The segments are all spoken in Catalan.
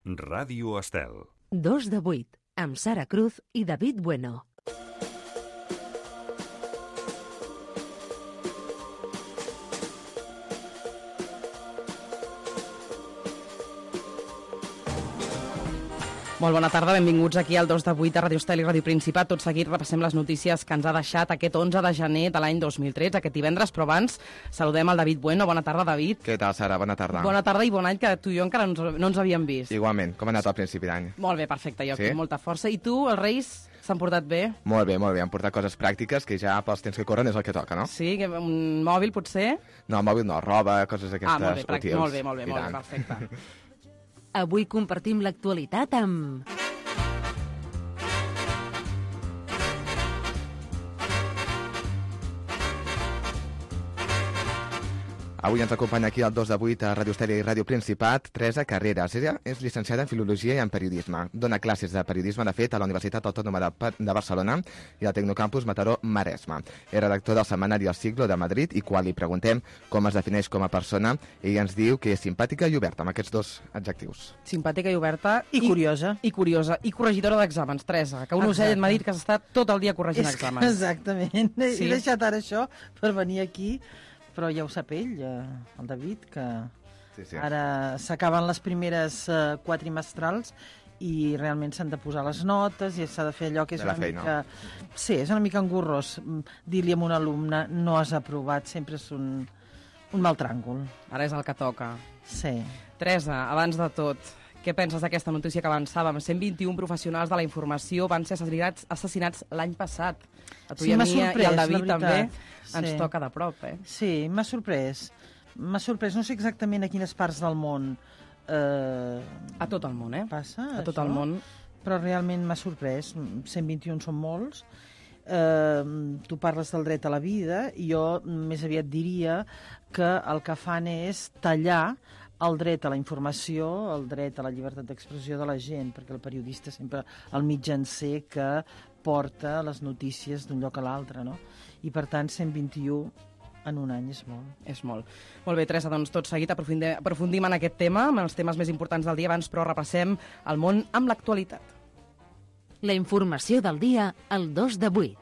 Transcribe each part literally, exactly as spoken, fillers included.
Ràdio Estel. Dos de vuit, amb Sara Cruz i David Bueno. Molt bona tarda, benvinguts aquí al dos de vuit a Ràdio Estel i Ràdio Principat. Tot seguit repassem les notícies que ens ha deixat aquest onze de gener de l'any dos mil tretze, aquest divendres, però abans saludem el David Bueno. Bona tarda, David. Què tal, Sara? Bona tarda. Bona tarda i bon any, que tu i jo encara no ens, no ens havíem vist. Igualment, com ha anat al principi d'any? Molt bé, perfecte, jo sí? aquí molta força. I tu, els Reis, s'han portat bé? Molt bé, molt bé, han portat coses pràctiques que ja pels temps que corren és el que toca, no? Sí, que un mòbil potser? No, mòbil no, roba, coses d'aquestes. Ah, molt bé, útils. molt bé, molt bé, molt bé, perfecte. Avui compartim l'actualitat amb... Avui ens acompanya aquí al dos de vuit a Ràdio Estel i Ràdio Principat Teresa Carreras. Ella és llicenciada en Filologia i en Periodisme. Dona classes de periodisme, de fet, a la Universitat Autònoma de, de Barcelona i al Tecnocampus Mataró-Maresme. És redactor del setmanari El Siglo de Madrid i quan li preguntem com es defineix com a persona, ella ens diu que és simpàtica i oberta, amb aquests dos adjectius. Simpàtica i oberta. I, I curiosa. I curiosa. I corregidora d'exàmens, Teresa, que un ocell m'ha dit que has estat tot el dia corregint és exàmens. Exactament. Sí. He deixat ara això per venir aquí, però ja ho sap ell, el David, que sí, sí. ara s'acaben les primeres uh, quatrimestrals i realment s'han de posar les notes i s'ha de fer allò que és de una feina. mica... Sí, és una mica engorrós dir-li a un alumne no has aprovat, sempre és un, un mal tràngol. Ara és el que toca. Sí. Teresa, abans de tot, què penses d'aquesta notícia que avançàvem? cent vint-i-un professionals de la informació van ser assassinats, assassinats l'any passat. A tu Sí, i a m'ha mi sorprès, i al David la també veritat. ens Sí. toca de prop, eh? Sí, m'ha sorprès. M'ha sorprès, no sé exactament a quines parts del món eh, A tot el món, eh? passa A tot això, el món. però realment m'ha sorprès. cent vint-i-un són molts. Eh, tu parles del dret a la vida i jo més aviat diria que el que fan és tallar el dret a la informació, el dret a la llibertat d'expressió de la gent, perquè el periodista sempre el mitjancer que porta les notícies d'un lloc a l'altre, no? I per tant cent vint-i-un en un any és molt. És molt. Molt bé, Teresa, doncs tot seguit aprofundim, aprofundim en aquest tema, en els temes més importants del dia. Abans, però, repassem el món amb l'actualitat. La informació del dia al dos de vuit.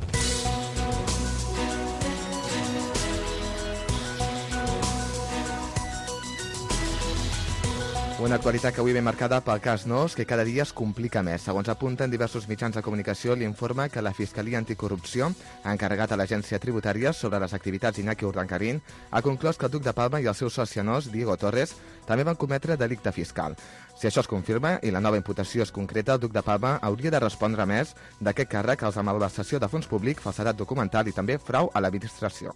Una actualitat que avui ve marcada pel cas Nóos, que cada dia es complica més. Segons apunten diversos mitjans de comunicació, l'informa que la Fiscalia Anticorrupció ha encarregat a l'Agència Tributària sobre les activitats d'Iñaki Urdangarín ha conclòs que el duc de Palma i el seu soci a Nóos, Diego Torres, també van cometre delicte fiscal. Si això es confirma i la nova imputació es concreta, el duc de Palma hauria de respondre més d'aquest càrrec als de malversació de fons públic, falsedat documental i també frau a l'administració.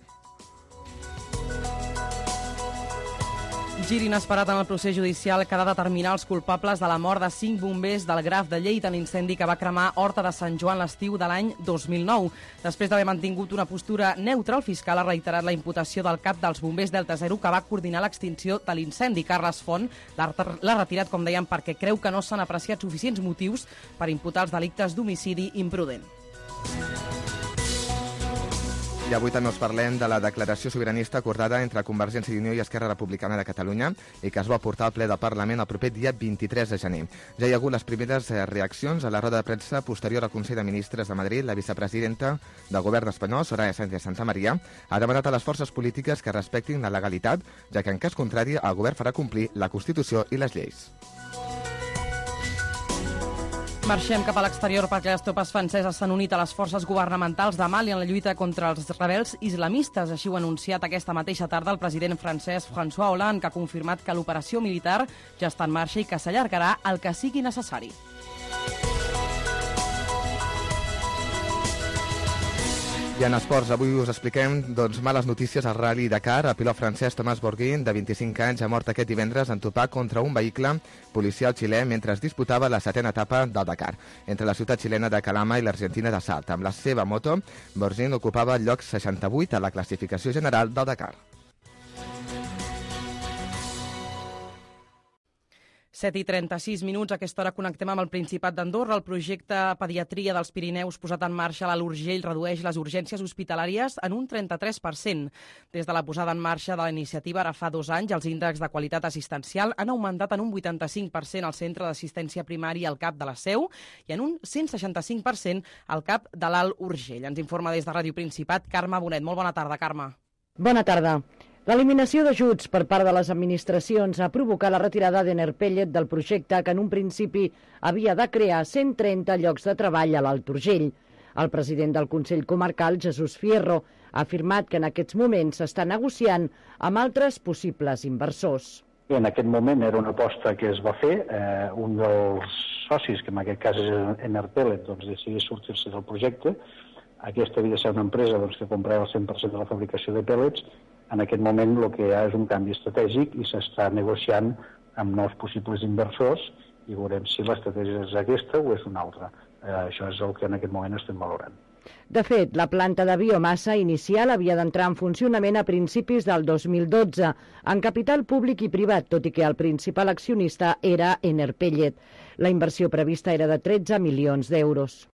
Gir inesperat en el procés judicial que ha de determinar els culpables de la mort de cinc bombers del Graf de Lleida en l'incendi que va cremar Horta de Sant Joan l'estiu de l'any dos mil nou. Després d'haver mantingut una postura neutra, el fiscal ha reiterat la imputació del cap dels bombers Delta Zero que va coordinar l'extinció de l'incendi. Carles Font l'ha retirat, com dèiem, perquè creu que no s'han apreciat suficients motius per imputar els delictes d'homicidi imprudent. I avui també us parlem de la declaració sobiranista acordada entre Convergència i Unió i Esquerra Republicana de Catalunya i que es va portar al ple del Parlament el proper dia vint-i-tres de gener. Ja hi ha hagut les primeres reaccions a la roda de premsa posterior al Consell de Ministres de Madrid. La vicepresidenta del govern espanyol, Soraya Sánchez Santamaría, ha demanat a les forces polítiques que respectin la legalitat, ja que en cas contrari el govern farà complir la Constitució i les lleis. Marxem cap a l'exterior perquè les tropes franceses s'han unit a les forces governamentals de Mali en la lluita contra els rebels islamistes. Així ho ha anunciat aquesta mateixa tarda el president francès François Hollande, que ha confirmat que l'operació militar ja està en marxa i que s'allargarà el que sigui necessari. I en esports, avui us expliquem doncs, males notícies al Rally Dakar. El pilot francès Thomas Bourguin, de vint-i-cinc anys, ha mort aquest divendres en topar contra un vehicle policial xilè mentre es disputava la setena etapa del Dakar, entre la ciutat xilena de Calama i l'Argentina de Salt. Amb la seva moto, Bourguin ocupava el lloc seixanta-vuit a la classificació general del Dakar. set i trenta-sis minuts, a aquesta hora connectem amb el Principat d'Andorra. El projecte Pediatria dels Pirineus posat en marxa a l'Alt Urgell redueix les urgències hospitalàries en un trenta-tres per cent. Des de la posada en marxa de la iniciativa ara fa dos anys, els índexs de qualitat assistencial han augmentat en un vuitanta-cinc per cent al centre d'assistència primària al CAP de la Seu i en un cent seixanta-cinc per cent al CAP de l'Alt Urgell. Ens informa des de Ràdio Principat Carme Bonet. Molt bona tarda, Carme. Bona tarda. L'eliminació d'ajuts per part de les administracions ha provocat la retirada d'Enerpellet del projecte que en un principi havia de crear cent trenta llocs de treball a l'Alt Urgell. El president del Consell Comarcal, Jesús Fierro, ha afirmat que en aquests moments s'està negociant amb altres possibles inversors. En aquest moment era una aposta que es va fer. Eh, un dels socis, que en aquest cas és Enerpellet, doncs decideix sortir-se del projecte. Aquesta havia de ser una empresa doncs, que comprava el cent per cent de la fabricació de pèl·lets. En aquest moment el que hi ha és un canvi estratègic i s'està negociant amb nous possibles inversors i veurem si l'estratègia és aquesta o és una altra. Eh, això és el que en aquest moment estem valorant. De fet, la planta de biomassa inicial havia d'entrar en funcionament a principis del dos mil dotze, en capital públic i privat, tot i que el principal accionista era Enerpellet. La inversió prevista era de tretze milions d'euros.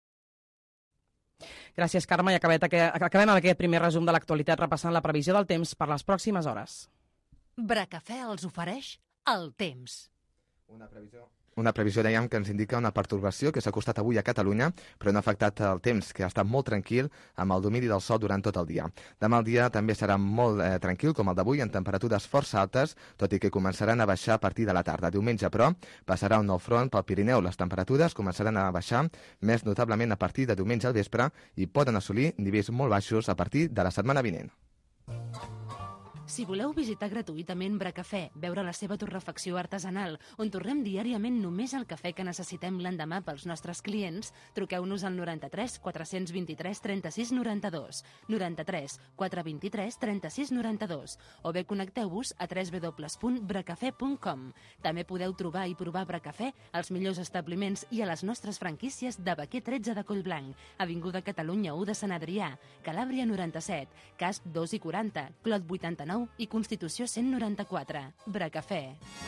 Gràcies, Carme, i acabem amb aquest primer resum de l'actualitat repassant la previsió del temps per les pròximes hores. Bracafè els ofereix el temps. Una previsió... Una previsió, dèiem, que ens indica una pertorbació que s'ha acostat avui a Catalunya, però no ha afectat el temps, que ha estat molt tranquil amb el domini del sol durant tot el dia. Demà el dia també serà molt eh, tranquil, com el d'avui, en temperatures força altes, tot i que començaran a baixar a partir de la tarda. Diumenge, però, passarà un nou front pel Pirineu. Les temperatures començaran a baixar més notablement a partir de diumenge al vespre i poden assolir nivells molt baixos a partir de la setmana vinent. Si voleu visitar gratuïtament Bracafè, veure la seva torrefacció artesanal, on torrem diàriament només el cafè que necessitem l'endemà pels nostres clients, truqueu-nos al noranta-tres quatre vint-i-tres trenta-sis noranta-dos, noranta-tres quatre vint-i-tres trenta-sis noranta-dos, o bé connecteu-vos a w w w punt bracafè punt com. També podeu trobar i provar Bracafè als millors establiments i a les nostres franquícies de Baquer tretze de Collblanc, Avinguda Catalunya u de Sant Adrià, Calàbria noranta-set, Casp dos i quaranta, Clot vuitanta-nou i Constitució cent noranta-quatre. Bracafè.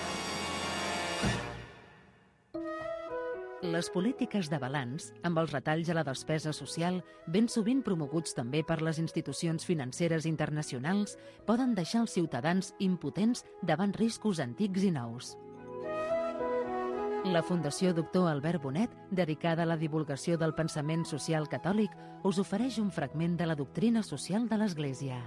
Les polítiques de balanç, amb els retalls a la despesa social, ben sovint promoguts també per les institucions financeres internacionals, poden deixar els ciutadans impotents davant riscos antics i nous. La Fundació Doctor Albert Bonet, dedicada a la divulgació del pensament social catòlic, us ofereix un fragment de la doctrina social de l'Església.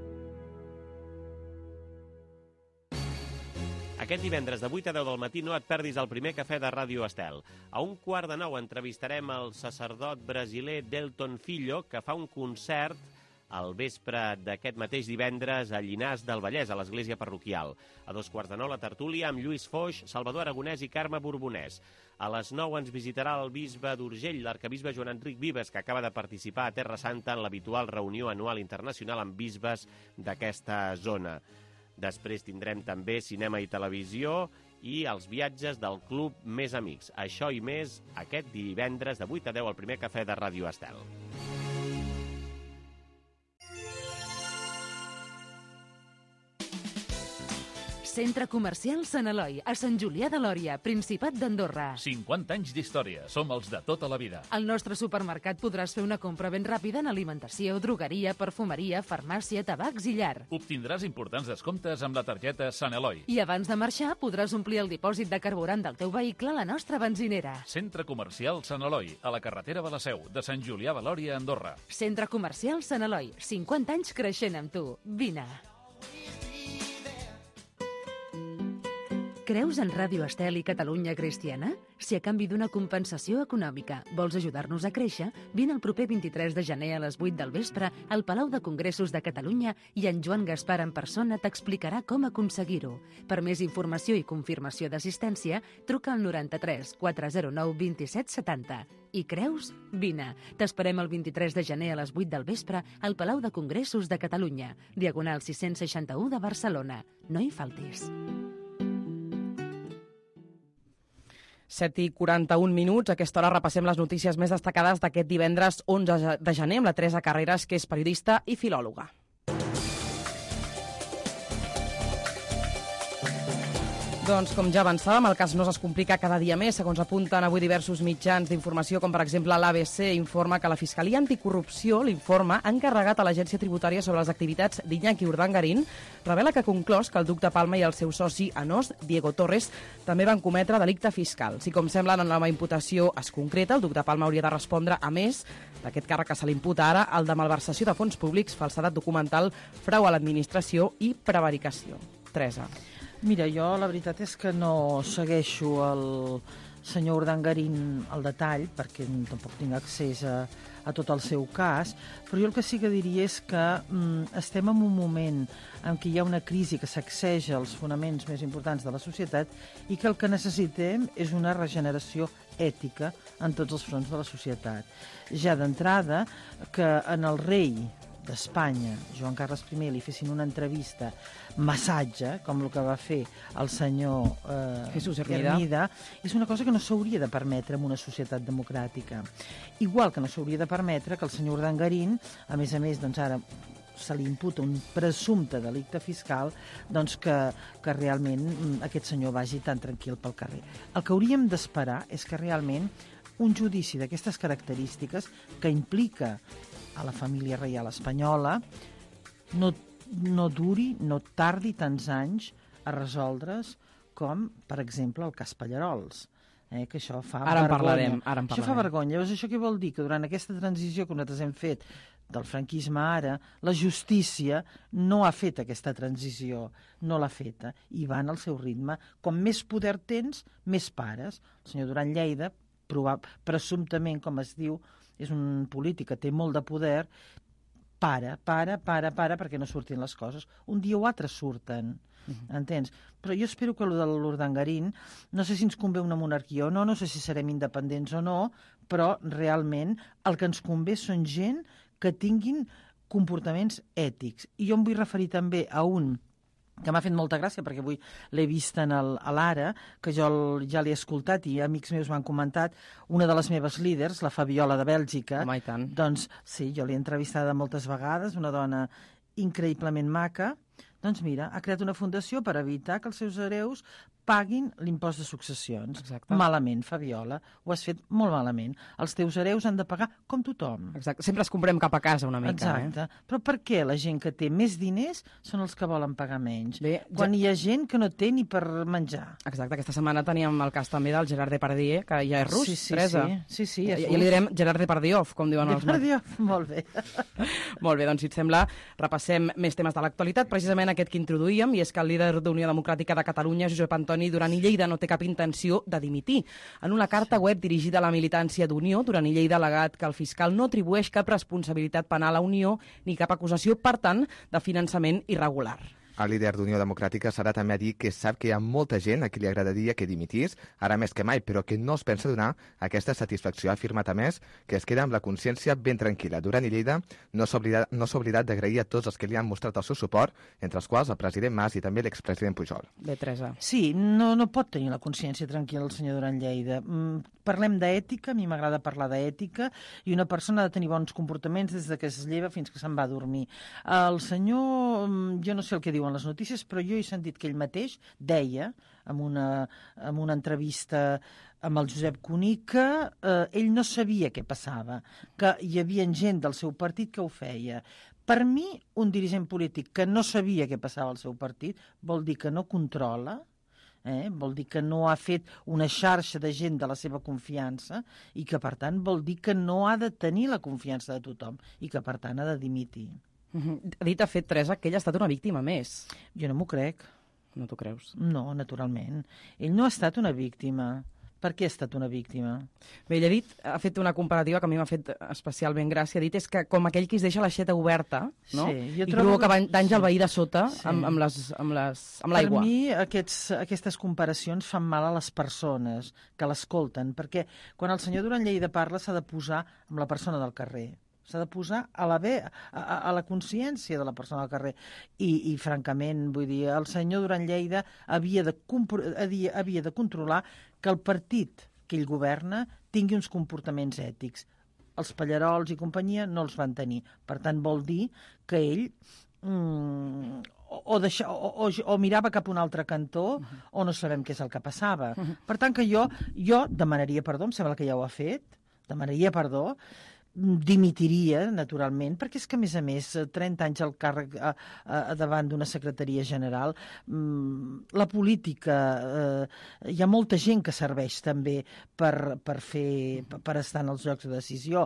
Aquest divendres de vuit a deu del matí no et perdis el primer cafè de Ràdio Estel. A un quart de nou entrevistarem el sacerdot brasiler Delton Filho, que fa un concert al vespre d'aquest mateix divendres a Llinars del Vallès, a l'església parroquial. A dos quarts de nou la tertúlia amb Lluís Foix, Salvador Aragonès i Carme Borbonès. A les nou ens visitarà el bisbe d'Urgell, l'arcabisbe Joan Enric Vives, que acaba de participar a Terra Santa en l'habitual reunió anual internacional amb bisbes d'aquesta zona. Després tindrem també cinema i televisió i els viatges del Club Més Amics. Això i més aquest divendres de vuit a deu al primer cafè de Ràdio Estel. Centre Comercial Sant Eloi, a Sant Julià de Lòria, Principat d'Andorra. cinquanta anys d'història. Som els de tota la vida. Al nostre supermercat podràs fer una compra ben ràpida en alimentació, drogueria, perfumeria, farmàcia, tabacs i llar. Obtindràs importants descomptes amb la targeta Sant Eloi. I abans de marxar podràs omplir el dipòsit de carburant del teu vehicle a la nostra benzinera. Centre Comercial Sant Eloi, a la carretera de la Seu, de Sant Julià de Lòria, Andorra. Centre Comercial Sant Eloi, cinquanta anys creixent amb tu. Vine. Creus en Ràdio Estel i Catalunya Cristiana? Si a canvi d'una compensació econòmica vols ajudar-nos a créixer, vine el proper vint-i-tres de gener a les vuit del vespre al Palau de Congressos de Catalunya i en Joan Gaspar en persona t'explicarà com aconseguir-ho. Per més informació i confirmació d'assistència, truca al noranta-tres quatre zero nou vint-i-set setanta. I creus? Vine. T'esperem el vint-i-tres de gener a les vuit del vespre al Palau de Congressos de Catalunya, diagonal sis-cents seixanta-u de Barcelona. No hi faltis. set i quaranta-un minuts. A aquesta hora repassem les notícies més destacades d'aquest divendres onze de gener amb la Teresa Carreras, que és periodista i filòloga. Doncs, com ja avançàvem, el cas no es complica cada dia més. Segons apunten avui diversos mitjans d'informació, com per exemple l'A B C, informa que la Fiscalia Anticorrupció, l'informe encarregat a l'Agència Tributària sobre les activitats d'Iñaki Urdangarín, revela que ha conclòs que el duc de Palma i el seu soci anós, Diego Torres, també van cometre delicte fiscal. Si, com sembla, en la nova imputació es concreta, el duc de Palma hauria de respondre, a més d'aquest càrrec que se li imputa ara, el de malversació de fons públics, falsedat documental, frau a l'administració i prevaricació. Teresa. Mira, jo la veritat és que no segueixo el senyor Urdangarín al detall, perquè tampoc tinc accés a, a tot el seu cas, però jo el que sí que diria és que mm, estem en un moment en què hi ha una crisi que sacseja els fonaments més importants de la societat i que el que necessitem és una regeneració ètica en tots els fronts de la societat. Ja d'entrada, que en el rei d'Espanya, Joan Carles I, li fessin una entrevista massatge, com el que va fer el senyor eh, Jesús Hermida. Hermida, és una cosa que no s'hauria de permetre en una societat democràtica. Igual que no s'hauria de permetre que el senyor Urdangarín, a més a més, doncs ara se li imputa un presumpte delicte fiscal, doncs que, que realment aquest senyor vagi tan tranquil pel carrer. El que hauríem d'esperar és que realment un judici d'aquestes característiques, que implica a la família reial espanyola, no, no duri, no tardi tants anys a resoldre's com, per exemple, el cas Pallarols. Eh, que això fa ara vergonya. En parlarem, ara en això parlarem. fa vergonya. Llavors, això què vol dir? Que durant aquesta transició que nosaltres hem fet del franquisme ara, la justícia no ha fet aquesta transició, no l'ha feta, i va en el seu ritme. Com més poder tens, més pares. El senyor Duran Lleida, probab, presumptament, com es diu, és un polític que té molt de poder, para, para, para, para, perquè no surtin les coses. Un dia o altre surten, uh-huh. Entens? Però jo espero que el de l'Urdangarín, no sé si ens convé una monarquia o no, no sé si serem independents o no, però realment el que ens convé són gent que tinguin comportaments ètics. I jo em vull referir també a un que m'ha fet molta gràcia, perquè avui l'he vist en el, a l'Ara, que jo el, ja l'he escoltat i amics meus m'han comentat, una de les meves líders, la Fabiola de Bèlgica. Home, i tant. Doncs sí, jo l'he entrevistada moltes vegades, una dona increïblement maca. Doncs mira, ha creat una fundació per evitar que els seus hereus paguin l'impost de successions. Exacte. Malament, Fabiola, ho has fet molt malament. Els teus hereus han de pagar com tothom. Exacte. Sempre es comprem cap a casa una mica. Exacte. Eh? Però per què la gent que té més diners són els que volen pagar menys? Bé, quan ja... hi ha gent que no té ni per menjar. Exacte. Aquesta setmana teníem el cas també del Gerard Depardieu, que ja és rus, sí, sí, Teresa. Sí, sí, sí, ja, ja li direm Gerard Depardieu, com diuen els... Depardieu, molt bé. Molt bé, doncs si et sembla, repassem més temes de l'actualitat, precisament aquest que introduïem, i és que el líder d'Unió Democràtica de Catalunya, Josep Antoni Duran i Lleida, no té cap intenció de dimitir. En una carta web dirigida a la militància d'Unió, Duran i Lleida ha al·legat que el fiscal no atribueix cap responsabilitat penal a Unió ni cap acusació, per tant, de finançament irregular. El líder d'Unió Democràtica serà també a dir que sap que hi ha molta gent a qui li agradaria que dimitís, ara més que mai, però que no es pensa donar aquesta satisfacció. Ha afirmat a més que es queda amb la consciència ben tranquil·la. Duran i Lleida no s'ha oblidat, no s'ha oblidat d'agrair a tots els que li han mostrat el seu suport, entre els quals el president Mas i també l'expresident Pujol. Bé, Teresa. Sí, no, no pot tenir la consciència tranquil·la el senyor Duran Lleida. Mm, parlem d'ètica, a mi m'agrada parlar d'ètica, i una persona ha de tenir bons comportaments des de que es lleva fins que se'n va a dormir. El senyor, jo no sé el que diuen les notícies, però jo he sentit que ell mateix deia, en una, en una entrevista amb el Josep Cuní, que eh, ell no sabia què passava, que hi havia gent del seu partit que ho feia. Per mi, un dirigent polític que no sabia què passava al seu partit vol dir que no controla, eh? Vol dir que no ha fet una xarxa de gent de la seva confiança i que, per tant, vol dir que no ha de tenir la confiança de tothom i que, per tant, ha de dimitir. Ha dit, ha fet, Teresa, que ell ha estat una víctima més. Jo no m'ho crec. No t'ho creus? No, naturalment. Ell no ha estat una víctima. Per què ha estat una víctima? Bé, ell ha dit, ha fet una comparativa que a mi m'ha fet especialment gràcia. Ha dit és que com aquell que es deixa l'aixeta oberta, no? Sí, jo I trobo... provoca danys al veí de sota Sí. amb, amb les- amb les- amb l'aigua. Per mi aquests, aquestes comparacions fan mal a les persones que l'escolten, perquè quan el senyor Duran Lleida parla s'ha de posar amb la persona del carrer. S'ha de posar a la, ve, a, a la consciència de la persona al carrer. I, i francament, vull dir, el senyor Duran Lleida havia de, havia, havia de controlar que el partit que ell governa tingui uns comportaments ètics. Els Pallarols i companyia no els van tenir. Per tant, vol dir que ell mm, o, o, deixar, o, o, o mirava cap a un altre cantó, uh-huh. o no sabem què és el que passava. Uh-huh. Per tant, que jo, jo demanaria perdó, em sembla que ja ho ha fet, demanaria perdó, dimitiria, naturalment, perquè és que, a més a més, trenta anys al càrrec a, a, a davant d'una secretaria general, mmm, la política, eh, hi ha molta gent que serveix també per, per, fer, per estar en els llocs de decisió.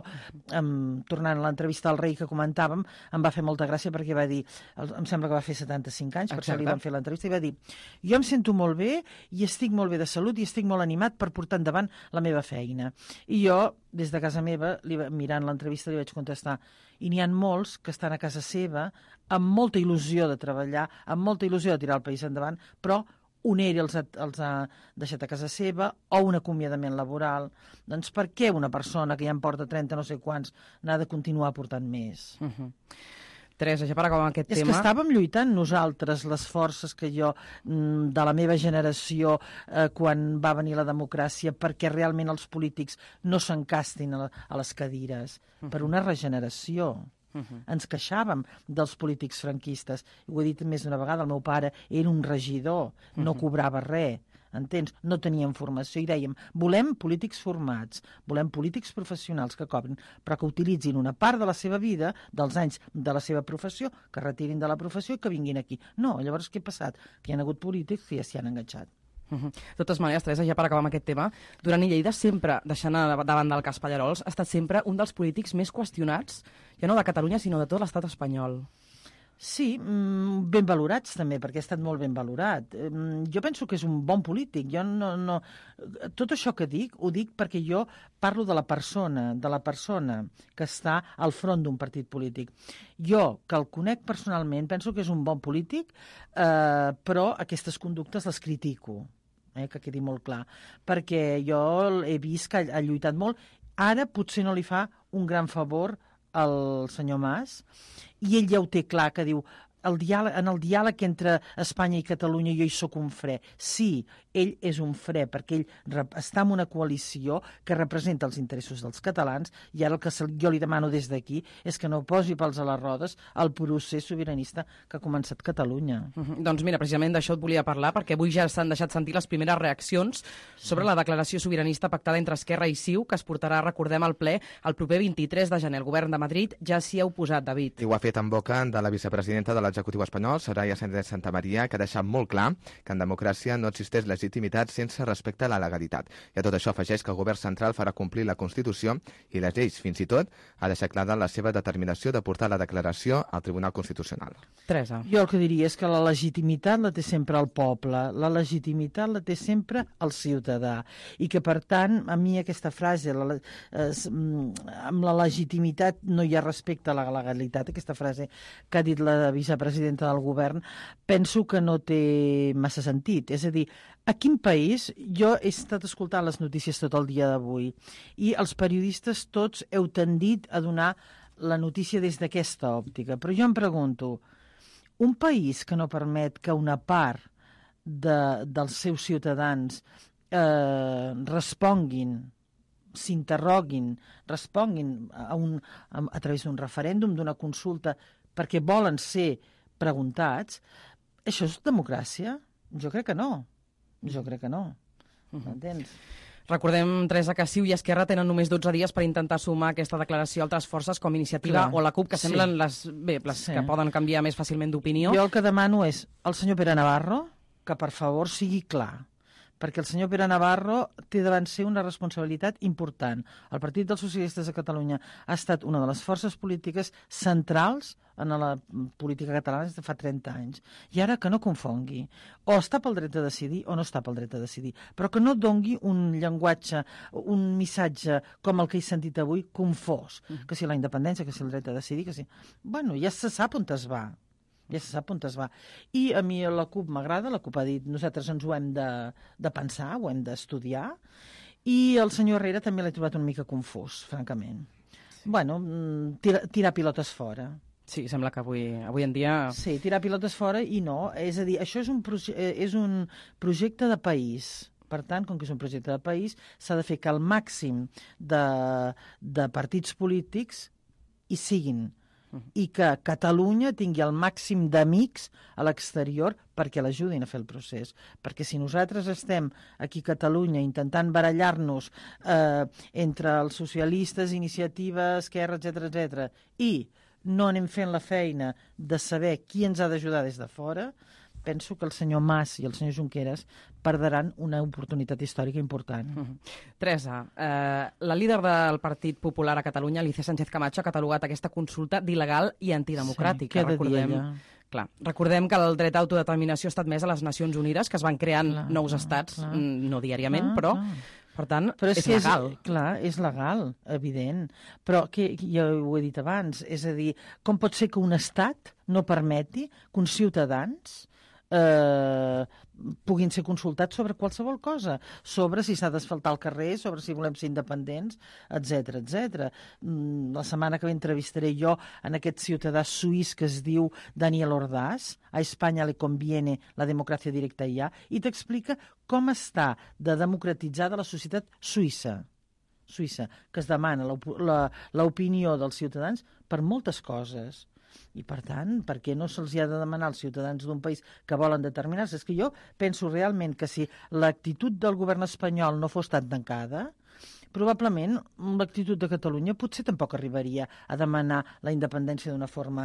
Um, tornant a l'entrevista al rei que comentàvem, em va fer molta gràcia perquè va dir, em sembla que va fer setanta-cinc anys, per això li van fer l'entrevista, i va dir, jo em sento molt bé i estic molt bé de salut i estic molt animat per portar endavant la meva feina. I jo, des de casa meva, li va, mirant l'entrevista, li vaig contestar, i n'hi ha molts que estan a casa seva amb molta il·lusió de treballar, amb molta il·lusió de tirar el país endavant, però un E R I els ha, els ha deixat a casa seva o un acomiadament laboral. Doncs per què una persona que ja en porta trenta no sé quants n'ha de continuar portant més? Uh-huh. Teresa, ja per acabar amb aquest és tema... És que estàvem lluitant nosaltres, les forces que jo, de la meva generació, eh, quan va venir la democràcia, perquè realment els polítics no s'encastin a, a les cadires, uh-huh. per una regeneració. Uh-huh. Ens queixàvem dels polítics franquistes. Ho he dit més d'una vegada, el meu pare era un regidor, no uh-huh. cobrava res. Entens? No teníem formació i dèiem, volem polítics formats, volem polítics professionals que cobrin, però que utilitzin una part de la seva vida, dels anys de la seva professió, que retirin de la professió i que vinguin aquí. No, llavors què ha passat? Que hi ha hagut polítics que ja s'hi han enganxat. Uh-huh. De totes maneres, Teresa, ja per acabar amb aquest tema, Duran i Lleida sempre, deixant davant del cas Pallarols, ha estat sempre un dels polítics més qüestionats, ja no de Catalunya, sinó de tot l'estat espanyol. Sí, ben valorats també, perquè ha estat molt ben valorat. Jo penso que és un bon polític. Jo no, no... Tot això que dic, ho dic perquè jo parlo de la persona, de la persona que està al front d'un partit polític. Jo, que el conec personalment, penso que és un bon polític, eh, però aquestes conductes les critico, eh, que quedi molt clar, perquè jo he vist que ha, ha lluitat molt. Ara potser no li fa un gran favor el senyor Mas, i ell ja ho té clar, que diu, el diàleg, en el diàleg entre Espanya i Catalunya jo hi sóc un fre. Sí, ell és un fre, perquè ell està en una coalició que representa els interessos dels catalans, i ara el que jo li demano des d'aquí és que no posi pals a les rodes el procés sobiranista que ha començat Catalunya. Uh-huh. Doncs mira, precisament d'això et volia parlar, perquè avui ja s'han deixat sentir les primeres reaccions sobre la declaració sobiranista pactada entre Esquerra i C I U, que es portarà, recordem, al ple el proper vint-i-tres de gener. El govern de Madrid ja s'hi ha oposat, David. I ho ha fet en boca de la vicepresidenta de l'executiu espanyol, Soraya Sáenz de Santamaría, que ha deixat molt clar que en democràcia no existeix legitimitat sense respecte a la legalitat. I a tot això afegeix que el govern central farà complir la Constitució i les lleis. Fins i tot ha deixat clara la seva determinació de portar la declaració al Tribunal Constitucional. Teresa. Jo el que diria és que la legitimitat la té sempre el poble, la legitimitat la té sempre el ciutadà, i que, per tant, a mi aquesta frase, la, eh, amb la legitimitat no hi ha respecte a la legalitat, aquesta frase que ha dit la vicepresidenta del govern, penso que no té massa sentit. És a dir, a quin país... Jo he estat escoltant les notícies tot el dia d'avui i els periodistes tots heu tendit a donar la notícia des d'aquesta òptica, però jo em pregunto, un país que no permet que una part de, dels seus ciutadans eh, responguin, s'interroguin, responguin a, un, a, a través d'un referèndum, d'una consulta, perquè volen ser preguntats, això és democràcia? Jo crec que no. Jo crec que no. M'entens? Recordem, Teresa, que C I U i Esquerra tenen només dotze dies per intentar sumar aquesta declaració a altres forces com Iniciativa Clar. o la CUP, que semblen sí. les, bé, les sí. que poden canviar més fàcilment d'opinió. Jo el que demano és al senyor Pere Navarro que, per favor, sigui clar, perquè el senyor Pere Navarro té davant ser una responsabilitat important. El Partit dels Socialistes de Catalunya ha estat una de les forces polítiques centrals en la política catalana des de fa trenta anys. I ara que no confongui. O està pel dret a decidir o no està pel dret a decidir. Però que no dongui un llenguatge, un missatge com el que he sentit avui, confós. Mm. Que si la independència, que si el dret a decidir, que si... Bueno, ja se sap on es va. Ja se sap on es va. I a mi la CUP m'agrada, la CUP ha dit nosaltres ens ho hem de, de pensar, ho hem d'estudiar, i el senyor Herrera també l'he trobat una mica confús, francament. Bueno, tira, tirar pilotes fora. Sí, sembla que avui, avui en dia... Sí, tirar pilotes fora i no. És a dir, això és un, proje és un projecte de país. Per tant, com que és un projecte de país, s'ha de fer que el màxim de, de partits polítics hi siguin. i que Catalunya tingui el màxim d'amics a l'exterior perquè l'ajudin a fer el procés. Perquè si nosaltres estem aquí a Catalunya intentant barallar-nos eh, entre els socialistes, iniciativa, esquerra, etcètera, etcètera, i no anem fent la feina de saber qui ens ha d'ajudar des de fora, penso que el senyor Mas i el senyor Junqueras perdran una oportunitat històrica important. Uh-huh. Teresa, eh, la líder del Partit Popular a Catalunya, Alicia Sánchez Camacho, ha catalogat aquesta consulta d'il·legal i antidemocràtica. Sí, què ha de dir recordem, ella? clar, recordem que el dret d'autodeterminació ha estat més a les Nacions Unides, que es van creant clar, nous clar, estats, clar. no diàriament, Clar, però... clar. Per tant, Però és, és legal. És, clar, és legal, evident. Però que, ja ho he dit abans, és a dir, com pot ser que un estat no permeti que uns ciutadans eh, puguin ser consultats sobre qualsevol cosa, sobre si s'ha d'asfaltar el carrer, sobre si volem ser independents, etcètera, etcètera. La setmana que ve entrevistaré jo en aquest ciutadà suís que es diu Daniel Ordaz, a Espanya le conviene la democràcia directa ja, i t'explica com està de democratitzada la societat suïssa, suïssa, que es demana l'opinió dels ciutadans per moltes coses. I, per tant, per què no se'ls ha de demanar als ciutadans d'un país que volen determinar-se? És que jo penso realment que si l'actitud del govern espanyol no fos tan tancada, probablement l'actitud de Catalunya potser tampoc arribaria a demanar la independència d'una forma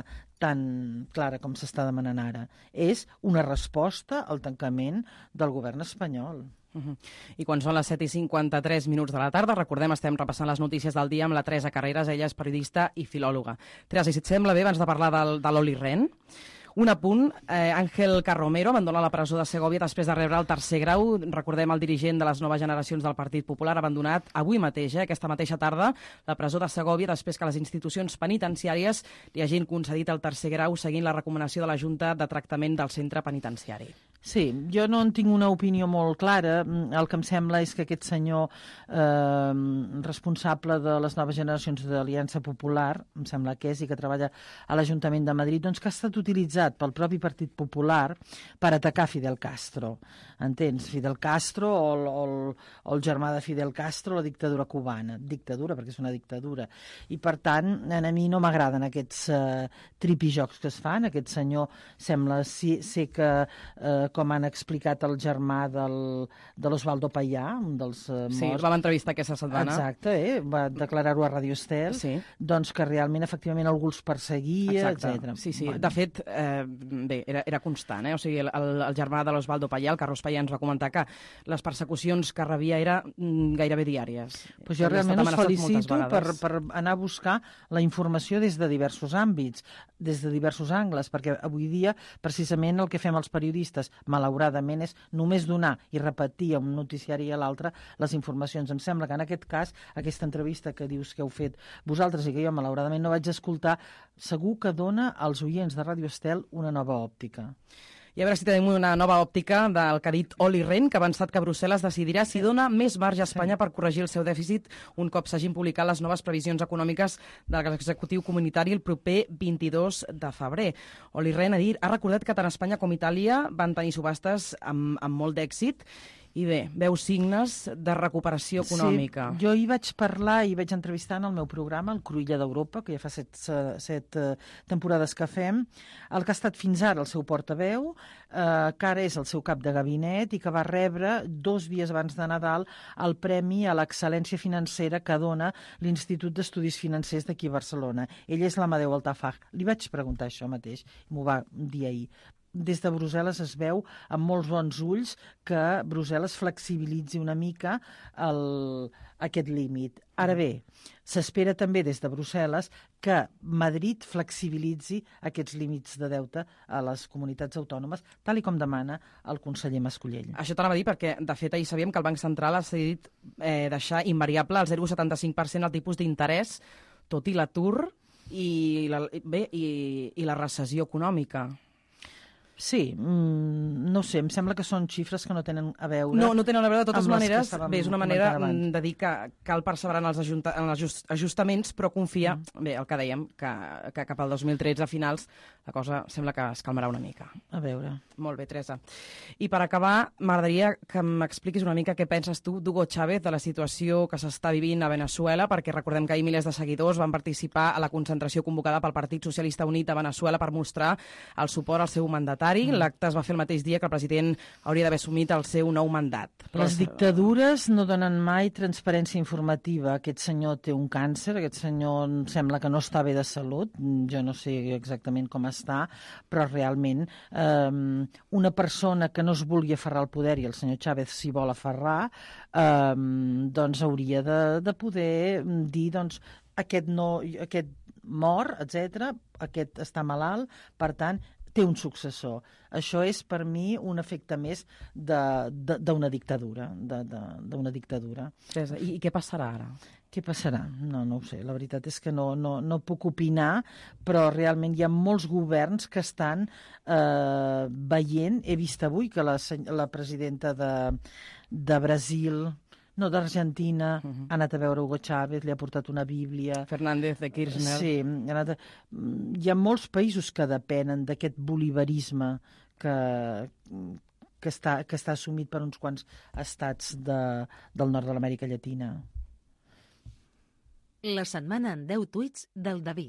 tan clara com s'està demanant ara. És una resposta al tancament del govern espanyol. Uh-huh. I quan són les set i cinquanta-tres minuts de la tarda, recordem, estem repassant les notícies del dia amb la Teresa Carreras, ella és periodista i filòloga. Teresa, i si et sembla bé, abans de parlar del, de l'Oli Rehn, un apunt, eh, Ángel Carromero abandona la presó de Segòvia després de rebre el tercer grau. Recordem, el dirigent de les noves generacions del Partit Popular ha abandonat avui mateix, eh, aquesta mateixa tarda, la presó de Segòvia després que les institucions penitenciàries li hagin concedit el tercer grau seguint la recomanació de la Junta de Tractament del centre penitenciari. Sí, jo no en tinc una opinió molt clara. El que em sembla és que aquest senyor eh, responsable de les noves generacions d'Aliança Popular, em sembla que és, i que treballa a l'Ajuntament de Madrid, doncs que ha estat utilitzat pel propi Partit Popular per atacar Fidel Castro. Entens? Fidel Castro o el, o el, o el germà de Fidel Castro, la dictadura cubana. Dictadura, perquè és una dictadura. I, per tant, a mi no m'agraden aquests eh, tripijocs que es fan. Aquest senyor sembla sí, ser que eh, com han explicat el germà del, de l'Osvaldo Payá, un dels eh, morts. Sí, el vam entrevistar aquesta setmana. Exacte, eh? Va declarar-ho a Radio Estel, sí. Doncs que realment, efectivament, algú els perseguia, etcètera. Sí, sí. Bueno. De fet, eh, bé, era, era constant, eh? O sigui, el, el germà de l'Osvaldo Payá, el Carlos Payá, ens va comentar que les persecucions que rebia eren gairebé diàries. Pues jo realment us felicito per, per anar a buscar la informació des de diversos àmbits, des de diversos angles, perquè avui dia, precisament, el que fem els periodistes, malauradament, és només donar i repetir a un noticiari i a l'altre les informacions. Em sembla que en aquest cas, aquesta entrevista que dius que heu fet vosaltres i que jo malauradament no vaig escoltar, segur que dona als oients de Radio Estel una nova òptica. I a veure si tenim una nova òptica del que ha dit Olli Rehn, que ha avançat que Brussel·les decidirà si dona més marge a Espanya per corregir el seu dèficit un cop s'hagin publicat les noves previsions econòmiques de l'executiu comunitari el proper vint-i-dos de febrer. Olli Rehn ha dit, ha recordat que tant Espanya com Itàlia van tenir subhastes amb, amb molt d'èxit. I bé, veu signes de recuperació econòmica. Sí, jo hi vaig parlar i vaig entrevistar en el meu programa, el Cruïlla d'Europa, que ja fa set, set uh, temporades que fem, el que ha estat fins ara el seu portaveu, uh, que ara és el seu cap de gabinet i que va rebre dos dies abans de Nadal el Premi a l'Excel·lència Financera que dona l'Institut d'Estudis Financers d'aquí a Barcelona. Ell és l'Amadeu Altafaj. Li vaig preguntar això mateix, m'ho va dir ahir. Des de Brussel·les es veu amb molts bons ulls que Brussel·les flexibilitzi una mica el, aquest límit. Ara bé, s'espera també des de Brussel·les que Madrid flexibilitzi aquests límits de deute a les comunitats autònomes, tal i com demana el conseller Mascolell. Això t'anava a dir perquè, de fet, ahir sabíem que el Banc Central ha decidit eh, deixar invariable al zero coma setanta cinc per cent el tipus d'interès, tot i l'atur i, la, bé, i, i la recessió econòmica. Sí, mm, no sé, em sembla que són xifres que no tenen a veure... No, no tenen a veure, de totes amb les que maneres, estàvem bé, és una manera comentant abans. de dir que cal perseverar en els, ajunta, en els just, ajustaments, però confia, mm. bé, el que dèiem, que, que cap al dos mil tretze, a finals, la cosa sembla que es calmarà una mica. A veure. Molt bé, Teresa. I per acabar, m'agradaria que m'expliquis una mica què penses tu d'Hugo Chávez, de la situació que s'està vivint a Veneçuela, perquè recordem que ahir milers de seguidors van participar a la concentració convocada pel Partit Socialista Unit a Veneçuela per mostrar el suport al seu mandatari. Mm. L'acte es va fer el mateix dia que el president hauria d'haver assumit el seu nou mandat. Les dictadures no donen mai transparència informativa. Aquest senyor té un càncer, aquest senyor em sembla que no està bé de salut, jo no sé exactament com està, però realment eh, una persona que no es vulgui aferrar al poder, i el senyor Chávez s'hi vol aferrar, eh, doncs hauria de, de poder dir, doncs, aquest, no, aquest mor, etcètera, aquest està malalt, per tant, té un successor. Això és, per mi, un efecte més d'una dictadura. d'una dictadura. Teresa, i, I què passarà ara? Què passarà? No, no ho sé. La veritat és que no, no, no puc opinar, però realment hi ha molts governs que estan eh, veient... He vist avui que la, la presidenta de, de Brasil... No, d'Argentina, uh -huh. ha anat a veure Hugo Chávez, li ha portat una bíblia... Fernández de Kirchner. Sí, ha anat a... hi ha molts països que depenen d'aquest bolivarisme que, que, està, que està assumit per uns quants estats de, del nord de l'Amèrica Llatina. La setmana en deu tuits del David.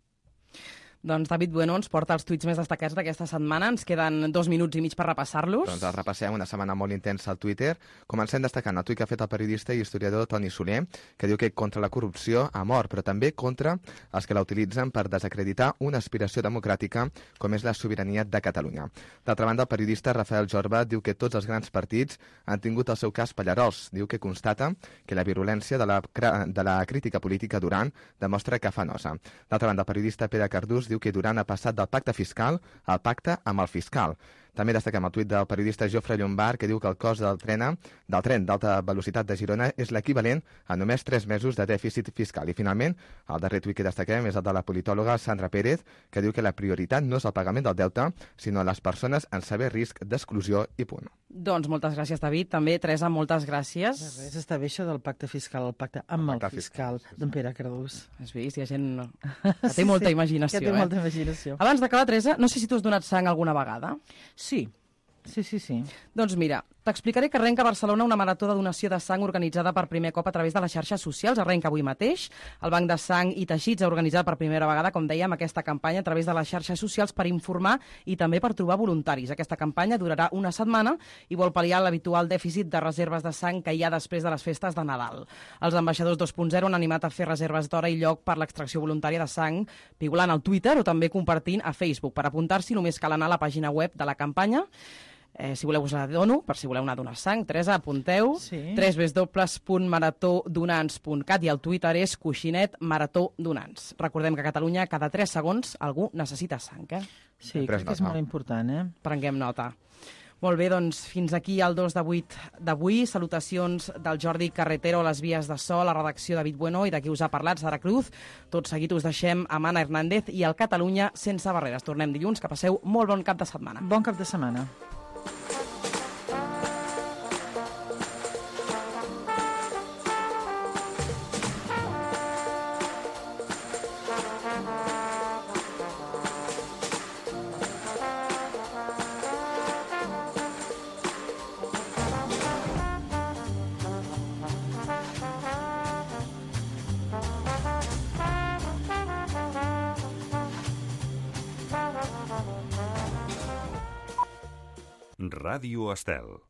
Doncs David Bueno ens porta els tuits més destacats d'aquesta setmana. Ens queden dos minuts i mig per repassar-los. Doncs els repassem, una setmana molt intensa al Twitter. Comencem destacant el tuit que ha fet el periodista i historiador Toni Soler, que diu que contra la corrupció a mort, però també contra els que la utilitzen per desacreditar una aspiració democràtica com és la sobirania de Catalunya. D'altra banda, el periodista Rafael Jorba diu que tots els grans partits han tingut el seu cas Pallarols. Diu que constata que la virulència de la, de la crítica política Duran demostra que fa nosa. D'altra banda, el periodista Pere Cardús diu que Duran ha passat del pacte fiscal al pacte amb el fiscal. També destaquem el tuit del periodista Jofre Llombard, que diu que el cost del tren del tren d'alta velocitat de Girona és l'equivalent a només tres mesos de dèficit fiscal. I finalment, el darrer tuit que destaquem és el de la politòloga Sandra Pérez, que diu que la prioritat no és el pagament del deute, sinó les persones en sever risc d'exclusió i punt. Doncs moltes gràcies, David. També, Teresa, moltes gràcies. De res, està bé això del pacte fiscal, el pacte amb el, el fiscal, fiscal d'en Pere Cardús. Has vist? Hi ha gent que té molta imaginació. Que té eh? molta imaginació. Abans d'acabar, Teresa, no sé si tu has donat sang alguna vegada. Sí, sí, sí, sí. Doncs mira, t'explicaré que arrenca a Barcelona una marató de donació de sang organitzada per primer cop a través de les xarxes socials. Arrenca avui mateix. El Banc de Sang i Teixits ha organitzat per primera vegada, com dèiem, aquesta campanya a través de les xarxes socials per informar i també per trobar voluntaris. Aquesta campanya durarà una setmana i vol pal·liar l'habitual dèficit de reserves de sang que hi ha després de les festes de Nadal. Els ambaixadors dos punt zero han animat a fer reserves d'hora i lloc per l'extracció voluntària de sang, piulant al Twitter o també compartint a Facebook. Per apuntar-s'hi només cal anar a la pàgina web de la campanya. Eh, si voleu us la dono, per si voleu anar a donar sang. Teresa, apunteu. Sí. w w w punt marató donants punt cat i el Twitter és coixinet marató donants. Recordem que a Catalunya cada tres segons algú necessita sang, eh? Sí, crec que és molt important, eh? Prenguem nota. Molt bé, doncs fins aquí el dos de vuit d'avui. Salutacions del Jordi Carretero a les vies de so, a la redacció David Bueno i de qui us ha parlat, Sara Cruz. Tot seguit us deixem amb Anna Hernández i el Catalunya sense barreres. Tornem dilluns, que passeu molt bon cap de setmana. Bon cap de setmana. Ràdio Estel.